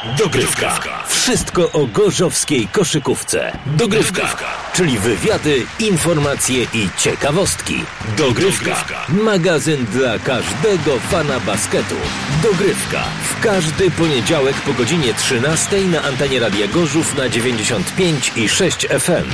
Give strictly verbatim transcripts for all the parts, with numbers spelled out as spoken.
Dogrywka. Wszystko o gorzowskiej koszykówce. Dogrywka. Czyli wywiady, informacje i ciekawostki. Dogrywka. Magazyn dla każdego fana basketu. Dogrywka. W każdy poniedziałek po godzinie trzynastej na antenie Radia Gorzów na dziewięćdziesiąt pięć i sześć F M.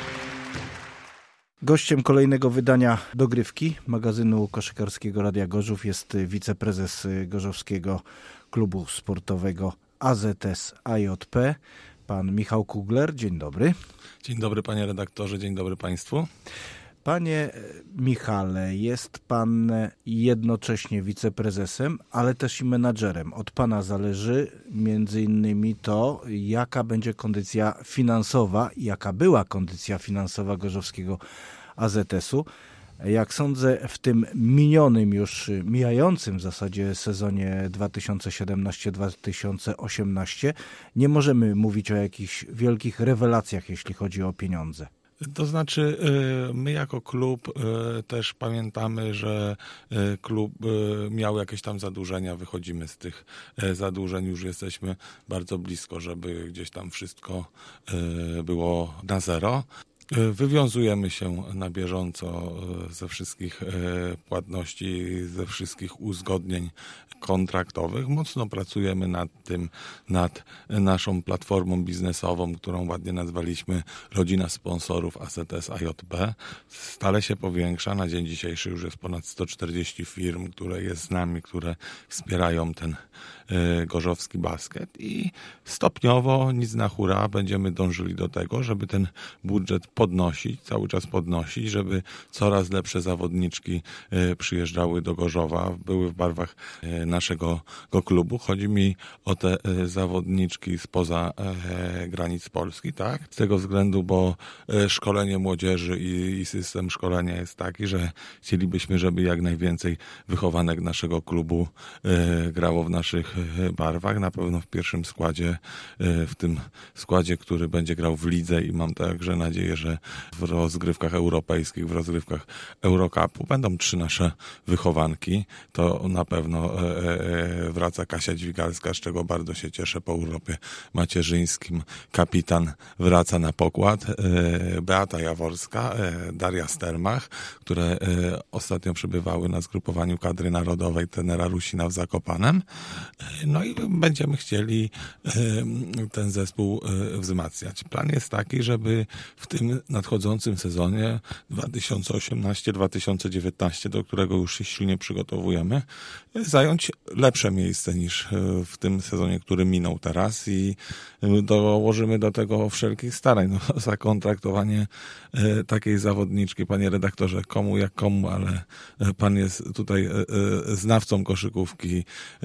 Gościem kolejnego wydania Dogrywki, magazynu koszykarskiego Radia Gorzów, jest wiceprezes Gorzowskiego Klubu Sportowego A Z S A J P, pan Michał Kugler. Dzień dobry. Dzień dobry panie redaktorze, dzień dobry państwu. Panie Michale, jest pan jednocześnie wiceprezesem, ale też i menadżerem. Od pana zależy między innymi to, jaka będzie kondycja finansowa, jaka była kondycja finansowa Gorzowskiego A Z S-u. Jak sądzę, w tym minionym już, mijającym w zasadzie sezonie dwa tysiące siedemnaście dwa tysiące osiemnaście nie możemy mówić o jakichś wielkich rewelacjach, jeśli chodzi o pieniądze. To znaczy my jako klub też pamiętamy, że klub miał jakieś tam zadłużenia, wychodzimy z tych zadłużeń, już jesteśmy bardzo blisko, żeby gdzieś tam wszystko było na zero. Wywiązujemy się na bieżąco ze wszystkich płatności, ze wszystkich uzgodnień kontraktowych. Mocno pracujemy nad tym, nad naszą platformą biznesową, którą ładnie nazwaliśmy Rodzina Sponsorów A Z S A J P. Stale się powiększa. Na dzień dzisiejszy już jest ponad sto czterdzieści firm, które jest z nami, które wspierają ten gorzowski basket i stopniowo, nic na hura, będziemy dążyli do tego, żeby ten budżet podnosić, cały czas podnosić, żeby coraz lepsze zawodniczki przyjeżdżały do Gorzowa, były w barwach naszego go klubu. Chodzi mi o te zawodniczki spoza granic Polski, tak? Z tego względu, bo szkolenie młodzieży i, i system szkolenia jest taki, że chcielibyśmy, żeby jak najwięcej wychowanek naszego klubu grało w naszych barwach. Na pewno w pierwszym składzie, w tym składzie, który będzie grał w lidze i mam także nadzieję, że w rozgrywkach europejskich, w rozgrywkach Eurocupu będą trzy nasze wychowanki. To na pewno wraca Kasia Dźwigalska, z czego bardzo się cieszę po urlopie macierzyńskim. Kapitan wraca na pokład. Beata Jaworska, Daria Stermach, które ostatnio przybywały na zgrupowaniu kadry narodowej trenera Rusina w Zakopanem. No i będziemy chcieli ten zespół wzmacniać. Plan jest taki, żeby w tym nadchodzącym sezonie dwa tysiące osiemnaście dwa tysiące dziewiętnaście, do którego już się silnie przygotowujemy, zająć lepsze miejsce niż w tym sezonie, który minął teraz i dołożymy do tego wszelkich starań. No, zakontraktowanie takiej zawodniczki, panie redaktorze, komu jak komu, ale pan jest tutaj znawcą koszykówki,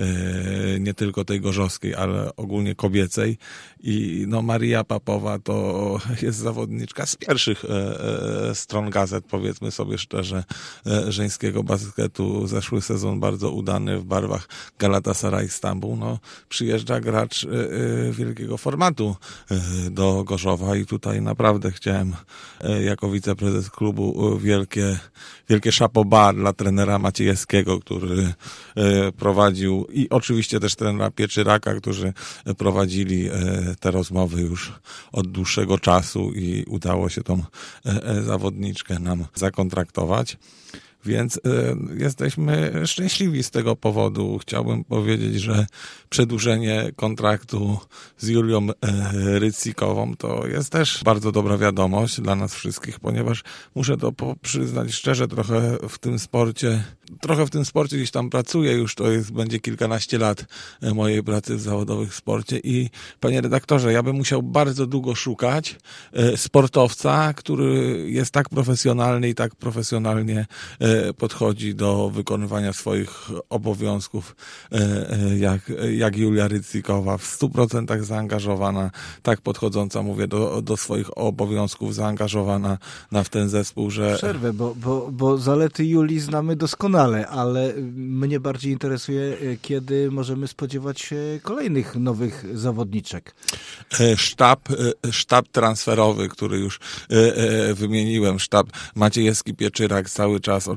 nie tylko tej gorzowskiej, ale ogólnie kobiecej i no Maria Papowa to jest zawodniczka z pierwszych e, e, stron gazet, powiedzmy sobie szczerze, e, żeńskiego basketu. Zeszły sezon bardzo udany w barwach Galatasaray Stambuł. No, przyjeżdża gracz e, e, wielkiego formatu e, do Gorzowa i tutaj naprawdę chciałem e, jako wiceprezes klubu wielkie, wielkie chapeau bas dla trenera Maciejewskiego, który e, prowadził i oczywiście też trenera Pieczyraka, którzy prowadzili te rozmowy już od dłuższego czasu i udało się tą zawodniczkę nam zakontraktować. Więc y, jesteśmy szczęśliwi z tego powodu. Chciałbym powiedzieć, że przedłużenie kontraktu z Julią y, Rycikową to jest też bardzo dobra wiadomość dla nas wszystkich, ponieważ muszę to po, przyznać szczerze, trochę w tym sporcie, trochę w tym sporcie gdzieś tam pracuję, już to jest, będzie kilkanaście lat mojej pracy w zawodowych w sporcie i panie redaktorze, ja bym musiał bardzo długo szukać y, sportowca, który jest tak profesjonalny i tak profesjonalnie y, podchodzi do wykonywania swoich obowiązków jak, jak Julia Rycikowa, w stu procentach zaangażowana, tak podchodząca, mówię, do, do swoich obowiązków, zaangażowana na w ten zespół, że... Przerwę, bo, bo, bo zalety Julii znamy doskonale, ale mnie bardziej interesuje, kiedy możemy spodziewać się kolejnych nowych zawodniczek. Sztab, sztab transferowy, który już wymieniłem, sztab Maciejewski, Pieczyrak, cały czas oczywiście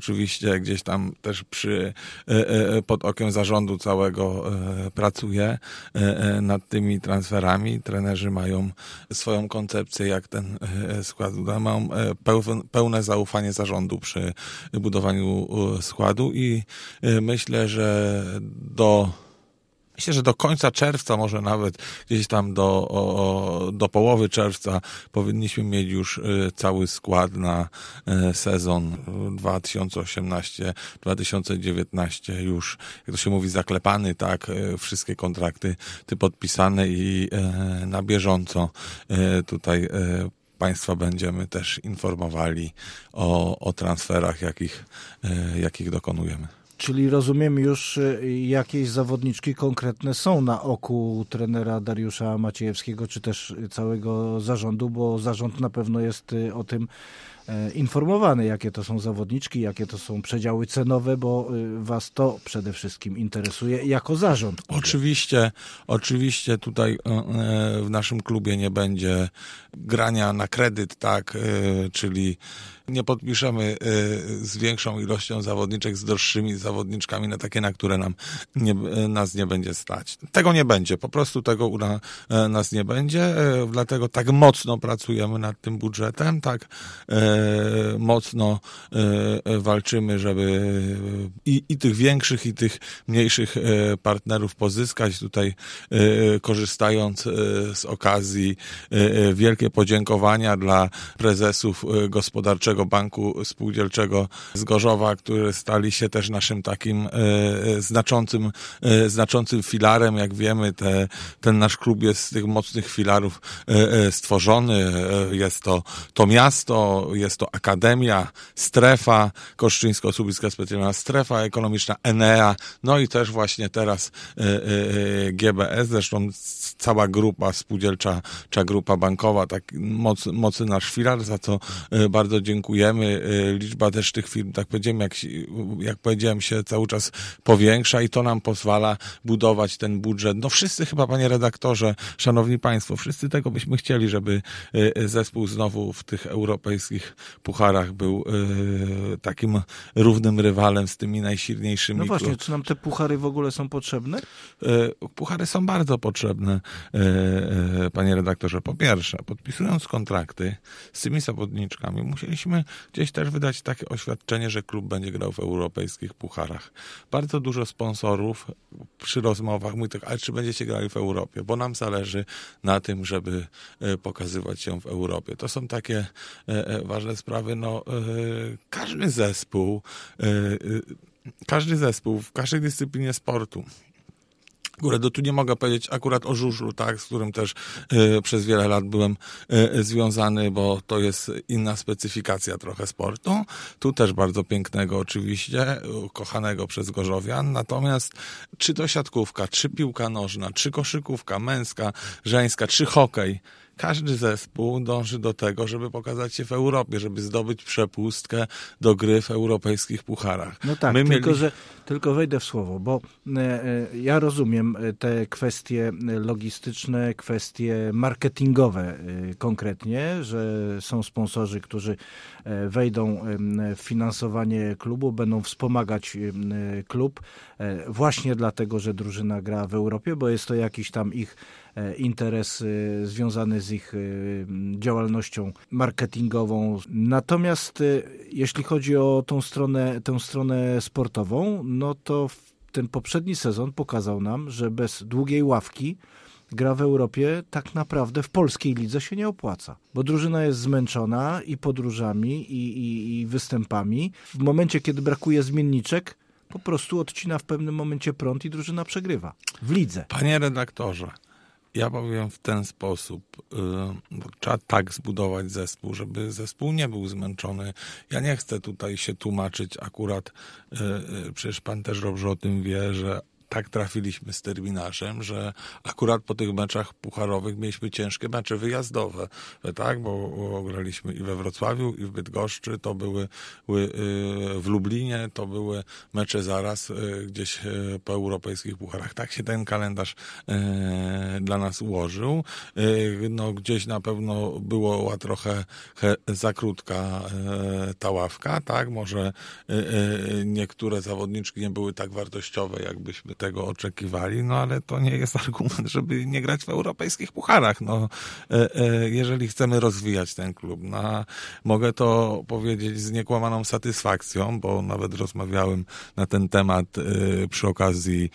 oczywiście gdzieś tam też przy, pod okiem zarządu całego pracuje nad tymi transferami. Trenerzy mają swoją koncepcję, jak ten skład uda. Mam pełne zaufanie zarządu przy budowaniu składu i myślę, że do Myślę, że do końca czerwca, może nawet gdzieś tam do, o, do połowy czerwca powinniśmy mieć już cały skład na sezon dwa tysiące osiemnasty dwa tysiące dziewiętnasty już, jak to się mówi, zaklepany, tak, wszystkie kontrakty ty podpisane i na bieżąco tutaj Państwa będziemy też informowali o, o transferach, jakich, jakich dokonujemy. Czyli rozumiem już, jakieś zawodniczki konkretne są na oku trenera Dariusza Maciejewskiego, czy też całego zarządu, bo zarząd na pewno jest o tym informowany, jakie to są zawodniczki, jakie to są przedziały cenowe, bo was to przede wszystkim interesuje jako zarząd. Oczywiście, oczywiście tutaj w naszym klubie nie będzie grania na kredyt, tak, czyli nie podpiszemy z większą ilością zawodniczek, z droższymi zawodniczkami na takie, na które nam nie, nas nie będzie stać. Tego nie będzie, po prostu tego u nas nie będzie, dlatego tak mocno pracujemy nad tym budżetem, tak mocno walczymy, żeby i, i tych większych, i tych mniejszych partnerów pozyskać. Tutaj korzystając z okazji, wielkie podziękowania dla prezesów gospodarczego Banku Spółdzielczego z Gorzowa, którzy stali się też naszym takim e, znaczącym, e, znaczącym filarem. Jak wiemy, te, ten nasz klub jest z tych mocnych filarów e, e, stworzony. E, jest to, to miasto, jest to akademia, strefa Koszczyńsko-Słubicka Specjalna Strefa Ekonomiczna, Enea, no i też właśnie teraz e, e, G B S, zresztą cała grupa spółdzielcza, czy grupa bankowa, tak moc, mocny nasz filar, za co e, bardzo dziękuję. Liczba też tych firm, tak powiedziałem, jak, jak powiedziałem, się cały czas powiększa i to nam pozwala budować ten budżet. No wszyscy chyba, panie redaktorze, szanowni państwo, wszyscy tego byśmy chcieli, żeby zespół znowu w tych europejskich pucharach był takim równym rywalem z tymi najsilniejszymi. No właśnie, czy nam te puchary w ogóle są potrzebne? Puchary są bardzo potrzebne, panie redaktorze. Po pierwsze, podpisując kontrakty z tymi zawodniczkami, musieliśmy gdzieś też wydać takie oświadczenie, że klub będzie grał w europejskich pucharach. Bardzo dużo sponsorów przy rozmowach mówi tak, ale czy będziecie grali w Europie? Bo nam zależy na tym, żeby pokazywać się w Europie. To są takie ważne sprawy. No, każdy zespół, każdy zespół w każdej dyscyplinie sportu, Góra, tu nie mogę powiedzieć akurat o żużlu, tak, z którym też y, przez wiele lat byłem y, związany, bo to jest inna specyfikacja trochę sportu. Tu też bardzo pięknego oczywiście, kochanego przez Gorzowian. Natomiast czy to siatkówka, czy piłka nożna, czy koszykówka męska, żeńska, czy hokej, każdy zespół dąży do tego, żeby pokazać się w Europie, żeby zdobyć przepustkę do gry w europejskich pucharach. No tak, My tylko, mieli... że, tylko wejdę w słowo, bo e, ja rozumiem te kwestie logistyczne, kwestie marketingowe e, konkretnie, że są sponsorzy, którzy e, wejdą e, w finansowanie klubu, będą wspomagać e, klub e, właśnie dlatego, że drużyna gra w Europie, bo jest to jakiś tam ich interes związany z ich działalnością marketingową. Natomiast jeśli chodzi o tą stronę, tę stronę sportową, no to ten poprzedni sezon pokazał nam, że bez długiej ławki gra w Europie tak naprawdę w polskiej lidze się nie opłaca, bo drużyna jest zmęczona i podróżami, i, i, i występami. W momencie, kiedy brakuje zmienniczek, po prostu odcina w pewnym momencie prąd i drużyna przegrywa w lidze. Panie redaktorze, ja powiem w ten sposób, yy, trzeba tak zbudować zespół, żeby zespół nie był zmęczony. Ja nie chcę tutaj się tłumaczyć akurat, yy, przecież pan też dobrze o tym wie, że tak trafiliśmy z terminarzem, że akurat po tych meczach pucharowych mieliśmy ciężkie mecze wyjazdowe, tak, bo, bo graliśmy i we Wrocławiu, i w Bydgoszczy, to były, były w Lublinie, to były mecze zaraz gdzieś po europejskich pucharach. Tak się ten kalendarz dla nas ułożył. No, gdzieś na pewno była trochę za krótka ta ławka, tak? Może niektóre zawodniczki nie były tak wartościowe, jakbyśmy tego oczekiwali, no ale to nie jest argument, żeby nie grać w europejskich pucharach. No, jeżeli chcemy rozwijać ten klub, no, mogę to powiedzieć z niekłamaną satysfakcją, bo nawet rozmawiałem na ten temat przy okazji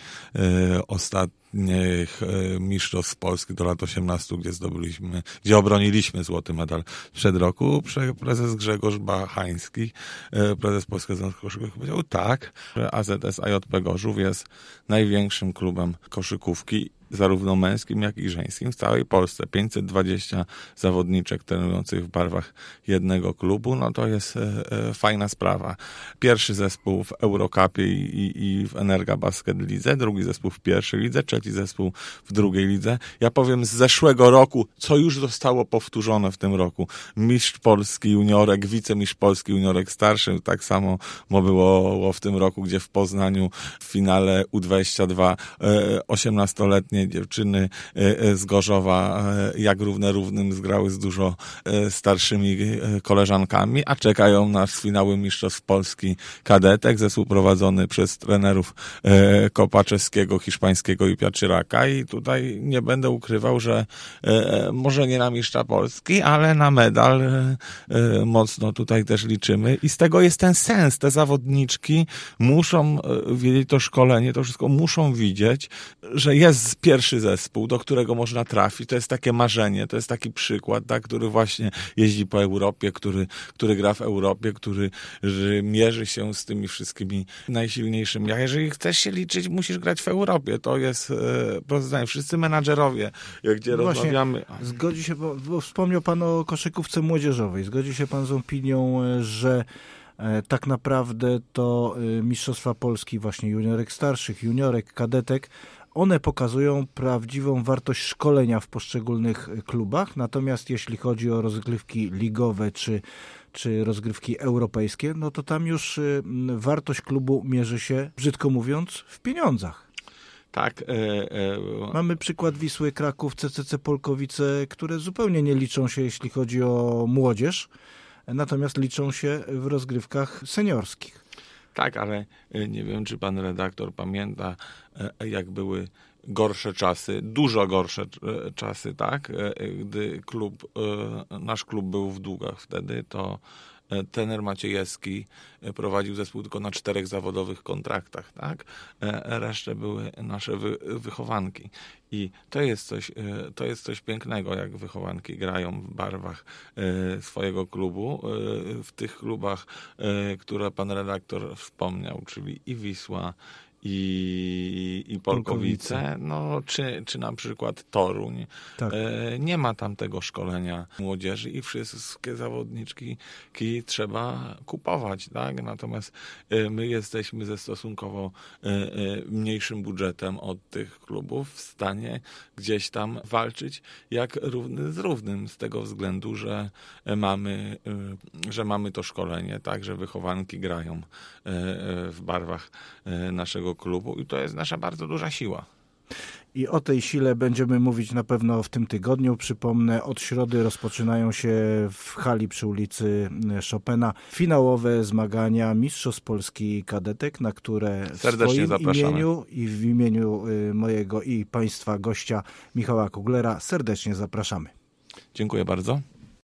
ostatnich mistrzostw Polski do lat osiemnastu, gdzie zdobyliśmy, gdzie obroniliśmy złoty medal przed roku. Prezes Grzegorz Bachański, prezes Polskiego Związku Koszykówki, powiedział tak, że A Z S A J P Gorzów jest największym klubem koszykówki, zarówno męskim, jak i żeńskim w całej Polsce. pięćset dwadzieścia zawodniczek trenujących w barwach jednego klubu, no to jest e, e, fajna sprawa. Pierwszy zespół w Eurocupie i, i, i w Energa Basket Lidze, drugi zespół w pierwszej lidze, trzeci zespół w drugiej lidze. Ja powiem z zeszłego roku, co już zostało powtórzone w tym roku. Mistrz Polski juniorek, wicemistrz Polski juniorek starszy, tak samo było w tym roku, gdzie w Poznaniu w finale U dwadzieścia dwa e, osiemnastoletnie dziewczyny z Gorzowa jak równe równym zgrały z dużo starszymi koleżankami, a czekają nas finały Mistrzostw Polski kadetek, zespół prowadzony przez trenerów Kopaczewskiego, Hiszpańskiego i Piaczyraka i tutaj nie będę ukrywał, że może nie na mistrza Polski, ale na medal mocno tutaj też liczymy i z tego jest ten sens. Te zawodniczki muszą wiedzieć, to szkolenie, to wszystko muszą widzieć, że jest pierwszy zespół, do którego można trafić. To jest takie marzenie, to jest taki przykład, tak, który właśnie jeździ po Europie, który, który gra w Europie, który mierzy się z tymi wszystkimi najsilniejszymi. A jeżeli chcesz się liczyć, musisz grać w Europie. To jest, e, proste zdanie, wszyscy menadżerowie, gdzie no rozmawiamy. Zgodzi się, bo, bo wspomniał pan o koszykówce młodzieżowej. Zgodzi się pan z opinią, że e, tak naprawdę to e, Mistrzostwa Polski właśnie juniorek starszych, juniorek, kadetek, one pokazują prawdziwą wartość szkolenia w poszczególnych klubach, natomiast jeśli chodzi o rozgrywki ligowe czy, czy rozgrywki europejskie, no to tam już wartość klubu mierzy się, brzydko mówiąc, w pieniądzach. Tak. E, e, Mamy przykład Wisły Kraków, C C C Polkowice, które zupełnie nie liczą się, jeśli chodzi o młodzież, natomiast liczą się w rozgrywkach seniorskich. Tak, ale nie wiem, czy pan redaktor pamięta, jak były gorsze czasy, dużo gorsze czasy, tak? Gdy klub, nasz klub był w długach wtedy, to trener Maciejewski prowadził zespół tylko na czterech zawodowych kontraktach, tak? Resztę były nasze wy, wychowanki. I to jest coś, to jest coś pięknego, jak wychowanki grają w barwach swojego klubu. W tych klubach, które pan redaktor wspomniał, czyli i Wisła, i, i Polkowice, Polkowice. No, czy, czy na przykład Toruń. Tak. E, nie ma tam tego szkolenia młodzieży i wszystkie zawodniczki trzeba kupować, tak? Natomiast e, my jesteśmy ze stosunkowo e, e, mniejszym budżetem od tych klubów w stanie gdzieś tam walczyć jak równy z równym, z tego względu, że mamy, e, że mamy to szkolenie, tak? Że wychowanki grają e, w barwach e, naszego klubu i to jest nasza bardzo duża siła. I o tej sile będziemy mówić na pewno w tym tygodniu. Przypomnę, od środy rozpoczynają się w hali przy ulicy Chopina finałowe zmagania Mistrzostw Polski kadetek, na które w serdecznie swoim zapraszamy. imieniu i w imieniu mojego i państwa gościa Michała Kuglera serdecznie zapraszamy. Dziękuję bardzo.